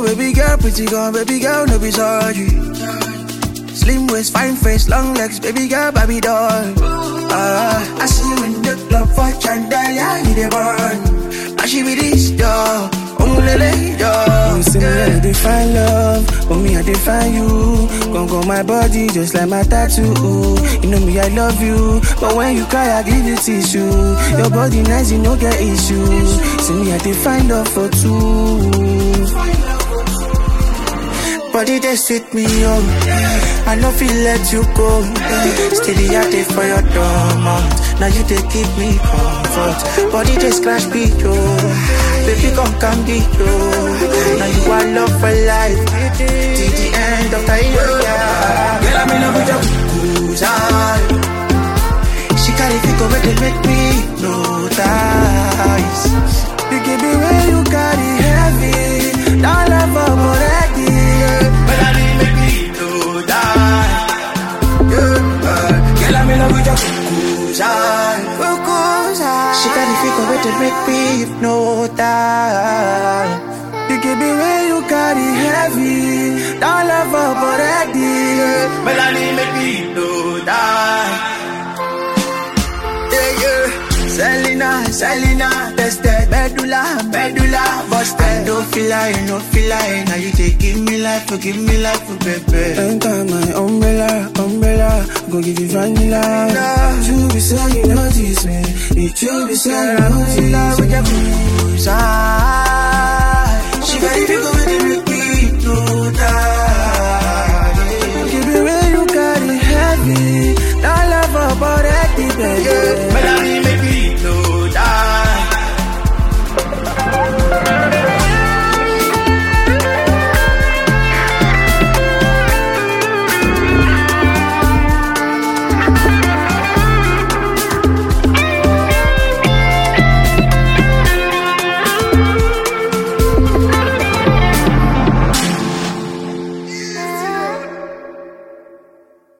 baby girl, pretty girl, baby girl, no be surgery. Slim waist, fine face, long legs, baby girl, baby doll. I see you in the club for Chandaya, you the burn. I she be this dog, lele dog. You see me, I define love, for me I define you. Gon' go my body just like my tattoo. You know me, I love you, but when you cry, I give you tissue. Your body nice, you no get issues. See me, I define love for two. Body they sweet me up, I no feel let you go. Steady out there for your dormant. Now you they give me comfort. Body they scratch me yo, baby come be yo. Now you are love for life, till the end of the year. Girl, I'm in love with your kukusai. She carry figure where they make me notice. You give me where you carry heavy, don't love her already. But I didn't make me do that. Girl, I'm in love with your kukusai. She got the figure where they make me hypnotize. You give me where you carry heavy, don't love her already. But I didn't make me do that. Selena, tested, medulla, busted. No feel like, now you take give me life, baby. Enter my umbrella, go give you vanilla. You be saying you notice me, if you be saying I notice. We can